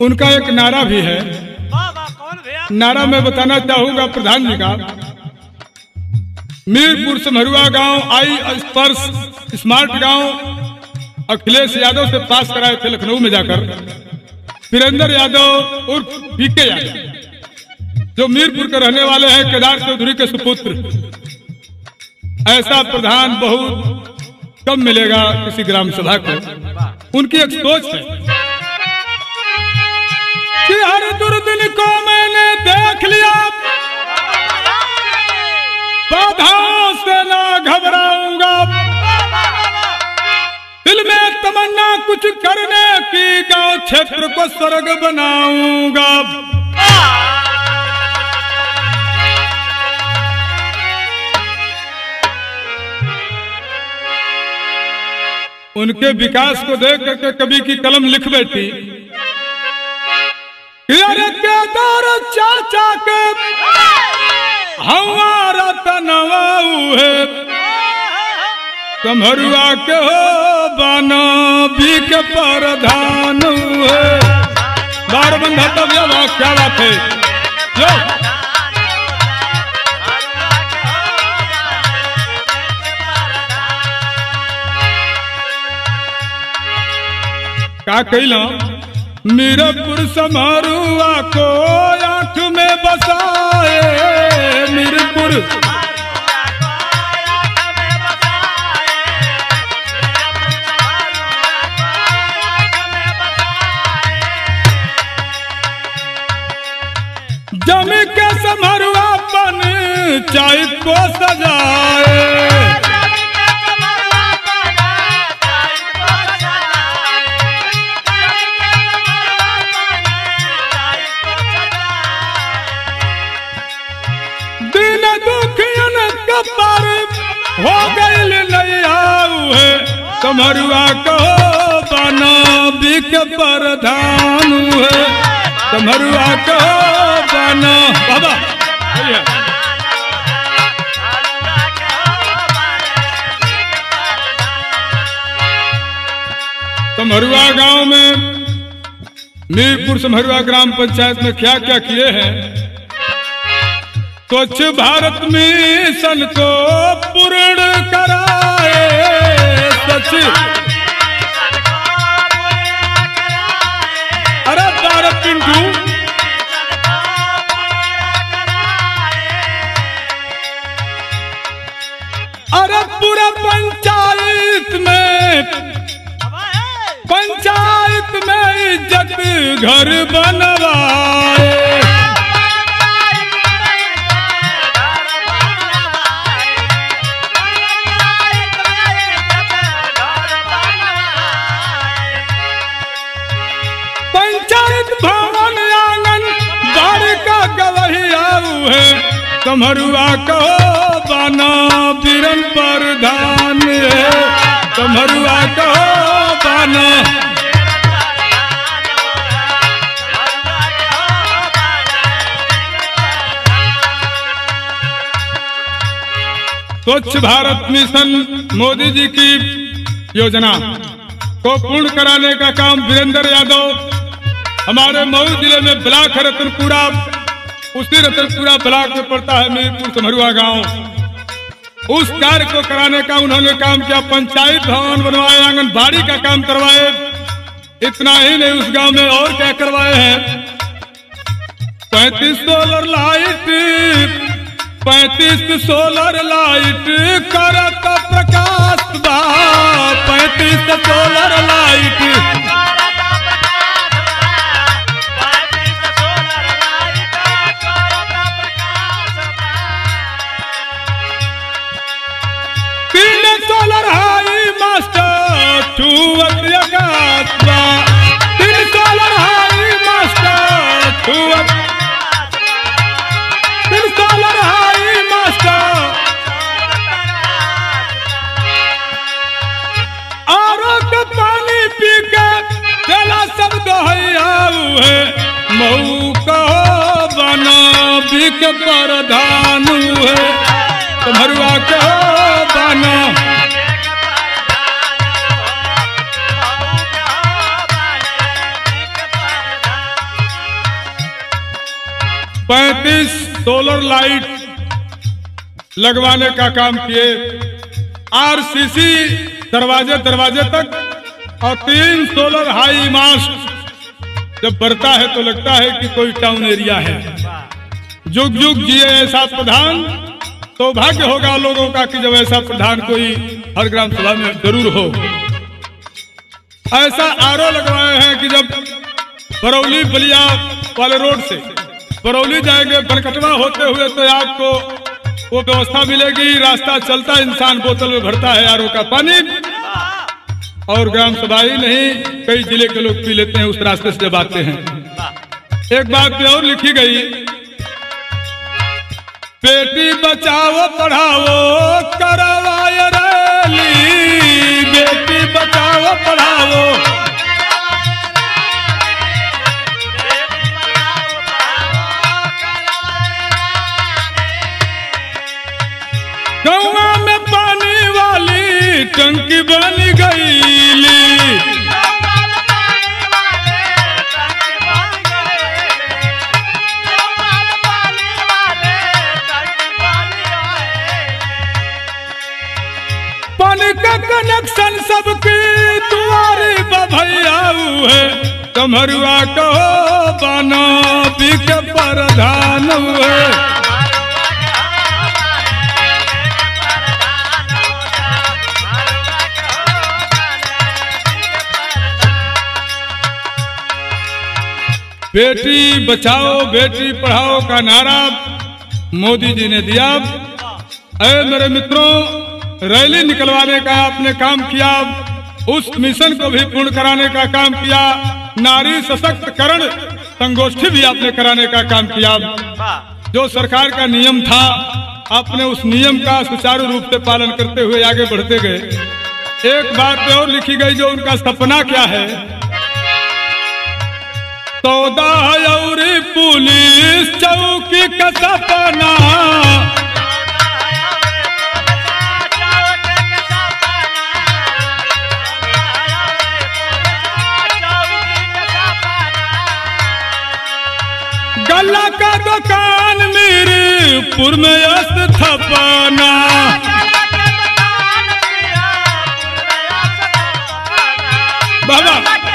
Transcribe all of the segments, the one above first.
उनका एक नारा भी है। नारा मैं बताना चाहूंगा प्रधान जी का। मीरपुर समहरुआ गांव आई स्पर्श स्मार्ट गांव अखिलेश यादव से पास कराए थे लखनऊ में जाकर। वीरेंद्र यादव उर्फ पीके यादव जो मीरपुर के रहने वाले हैं, केदार चौधरी के सुपुत्र। ऐसा प्रधान बहुत कम मिलेगा किसी ग्राम सभा को। उनकी एक सोच है कि हर दुर्दिन को मैंने देख लिया, बाधाओं से ना घबराऊंगा, दिल में तमन्ना कुछ करने की, गांव क्षेत्र को स्वर्ग बनाऊंगा। उनके विकास को देख करके कवि की कलम लिख बैठी। अरे केदार चाचा के हमारा तनवाऊ है, समहरुआ के हो बना भी के प्रधान है। बार बंधा तब क्या बात है जो का कैला। मीरपुर समहरुआ को आंख में बसाए, मीरपुर जमी के समहरुआपन पंचायत को सजाए। हो गई नैया है समहरुआ कहो बना बिक प्रधान है, समहरुआ कहो बना बाबा। समहरुआ गांव में मीरपुर समहरुआ ग्राम पंचायत में क्या क्या किए हैं। स्वच्छ भारत मिशन को पूर्ण कराए, स्वच्छ अरे भारत पिंटू अरे पूरा पंचायत में इज्जत घर बनवाए। समहरुआ कहो बना बीरन प्रधान है, समहरुआ कहो बना। स्वच्छ भारत मिशन मोदी जी की योजना को पूर्ण कराने का काम वीरेंद्र यादव हमारे मऊ जिले में ब्लॉक रतनपुरा, उसी रतनपुरा ब्लॉक में पड़ता है मीरपुर समहरुआ गांव। उस कार्य को कराने का उन्होंने काम किया। पंचायत भवन बनवाए, आंगनबाड़ी का काम करवाए। इतना ही नहीं, उस गांव में और क्या करवाए हैं। 35 सोलर लाइट, 35 सोलर लाइट करत प्रकाश बा, 35 solar light solar high master छुअत यकासबा, 3 सोलर हाई मास्टर छुअत, 3 सोलर हाई मास्टर। आरो के पानी पी के चला सब दोहैयाऊ है, मऊ कहो बना बिक प्रधान है, समहरुआ कहो बना। 35 सोलर लाइट लगवाने का काम किए, आरसीसी दरवाजे दरवाजे तक और 3 सोलर हाई मास्ट जब बढ़ता है तो लगता है कि कोई टाउन एरिया है। जुग जुग जिए ऐसा प्रधान, सौभाग्य होगा लोगों का कि जब ऐसा प्रधान कोई हर ग्राम सभा में जरूर हो। ऐसा आरओ लगवाए हैं कि जब बरौली बलिया वाले रोड से बरौली जाएंगे बनकटवा होते हुए तो आपको वो व्यवस्था मिलेगी, रास्ता चलता इंसान बोतल में भरता है आरओ का पानी, और ग्राम सभा ही नहीं कई जिले के लोग पी लेते हैं उस रास्ते से जब आते हैं। एक बात पे और लिखी गई, बेटी बचाओ पढ़ाओ करवाए रैली, बेटी बचाओ पढ़ाओ। गौवा में पानी वाली टंकी बन गईली, पानी का कनेक्शन सबकी दुआरी बभैया है, कमरुआ कहो बाना बिक प्रधान है। बेटी बचाओ बेटी पढ़ाओ का नारा मोदी जी ने दिया। अरे मेरे मित्रों, रैली निकलवाने का आपने काम किया, उस मिशन को भी पूर्ण कराने का काम किया, नारी सशक्तिकरण संगोष्ठी भी आपने कराने का काम किया। जो सरकार का नियम था आपने उस नियम का सुचारू रूप से पालन करते हुए आगे बढ़ते गए। एक बात और लिखी गई, जो उनका सपना क्या है, 14 और पुलिस चौकी का सपना, गल्ला का दुकान मीरपुर में स्थापना, बाबा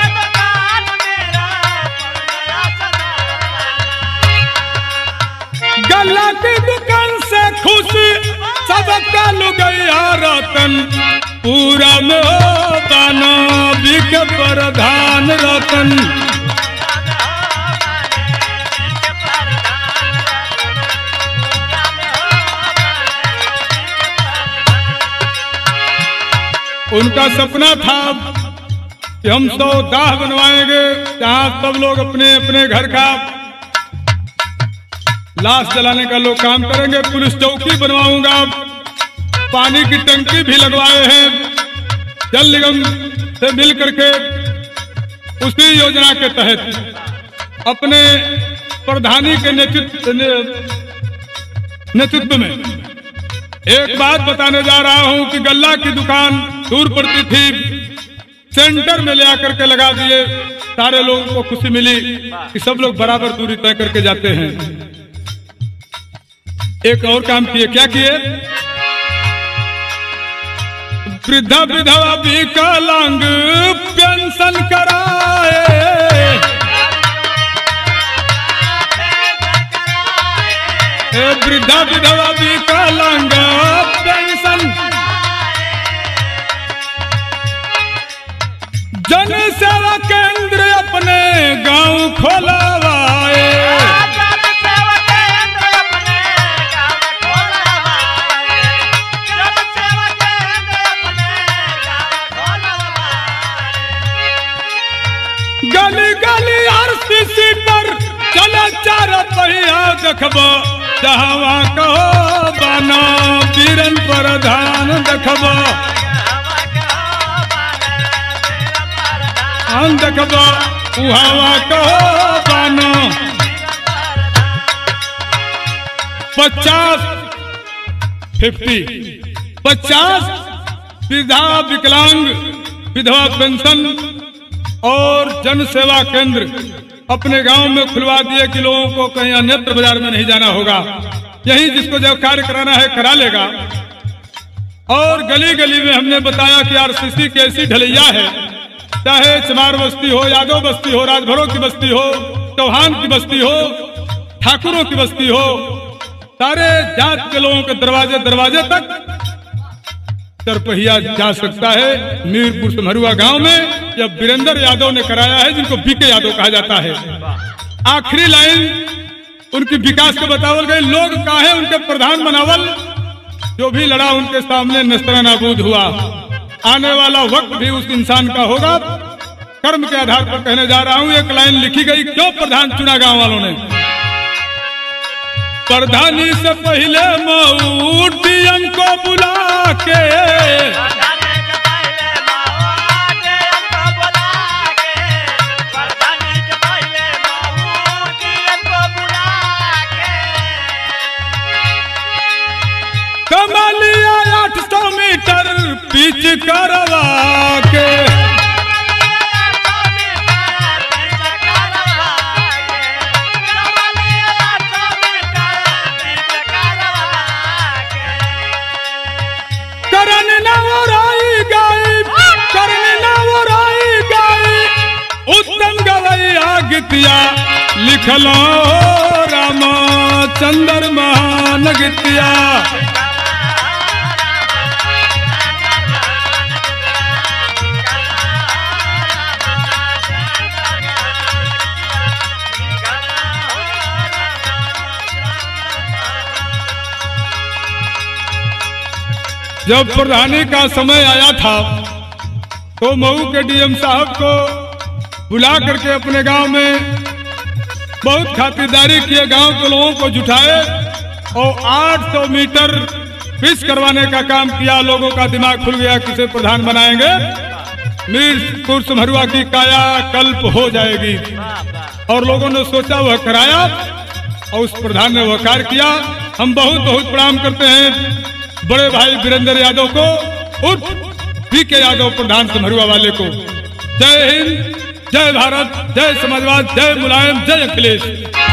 गल्ला की दुकान से खुशी सबका लुगैया रतन, पूरा में हो बाना बिक प्रधान रतन। उनका सपना था कि हम 100 दाह बनवाएंगे जहां सब लोग अपने अपने घर का लाश जलाने का लोग काम करेंगे, पुलिस चौकी बनवाऊंगा, पानी की टंकी भी लगवाए हैं जल निगम से मिल करके। उसी योजना के तहत अपने प्रधानी के नेतृत्व में एक बात बताने जा रहा हूं कि गल्ला की दुकान दूर पड़ती थी, सेंटर में ले आकर के लगा दिए, सारे लोगों को खुशी मिली कि सब लोग बराबर दूरी तय करके जाते हैं। एक और काम किए, क्या किए, वृद्धा विधवा विकलांग पेंशन कराए, वृद्धा विधवा विकलांग पेंशन, जन सेवा केंद्र अपने गांव खोलवाए, गली गली आरसीसी पर चले 4 पहिया देखबो, जहां कहो बाना बीरन प्रधान देखबो, हम देखबो उहावा कहो बाना 50 वृद्धा विकलांग विधवा पेंशन और जन सेवा केंद्र अपने गांव में खुलवा दिए कि लोगों को कहीं अन्यत्र बाजार में नहीं जाना होगा, यही जिसको जो कार्य कराना है करा लेगा। और गली गली में हमने बताया कि आरसीसी की ऐसी ढलैया है, चाहे चमार बस्ती हो, यादव बस्ती हो, राजभरों की बस्ती हो, चौहान की बस्ती हो, ठाकुरों की बस्ती हो, सारे जात के लोगों के दरवाजे दरवाजे तक चरपहिया जा सकता है। मीरपुर समरुआ गांव में जब वीरेंद्र यादव ने कराया है, जिनको बीके यादव कहा जाता है। आखिरी लाइन उनकी विकास के बतावल गई, लोग काहे उनके प्रधान बनावल, जो भी लड़ा उनके सामने नस्ता नाबूद हुआ। आने वाला वक्त भी उस इंसान का होगा। कर्म के आधार पर कहने जा रहा हूं, एक लाइन लिखी गई, क्यों प्रधान चुना गांव वालों ने। प्रधानी से पहले मऊटियन को बुला के, कमलिया 800 मीटर पिच करवा के, करन नवराई गाई, करन नवराई गाई, उत्तम गवैया गीतिया लिखलो रामचंद्र महान गीतिया। जब प्रधानी का समय आया था तो मऊ के डीएम साहब को बुला करके अपने गांव में बहुत खातिरदारी किए, गांव के लोगों को जुटाए और 800 मीटर पिच करवाने का काम किया। लोगों का दिमाग खुल गया, किसे प्रधान बनाएंगे, मीरपुर समरुआ की काया कल्प हो जाएगी। और लोगों ने सोचा, वह कराया और उस प्रधान ने वह कार्य किया। हम बहुत बहुत प्रणाम करते हैं बड़े भाई वीरेंद्र यादव को, उर्फ बीके यादव प्रधान समरुआ वाले को। जय हिंद, जय भारत, जय समाजवाद, जय मुलायम, जय अखिलेश।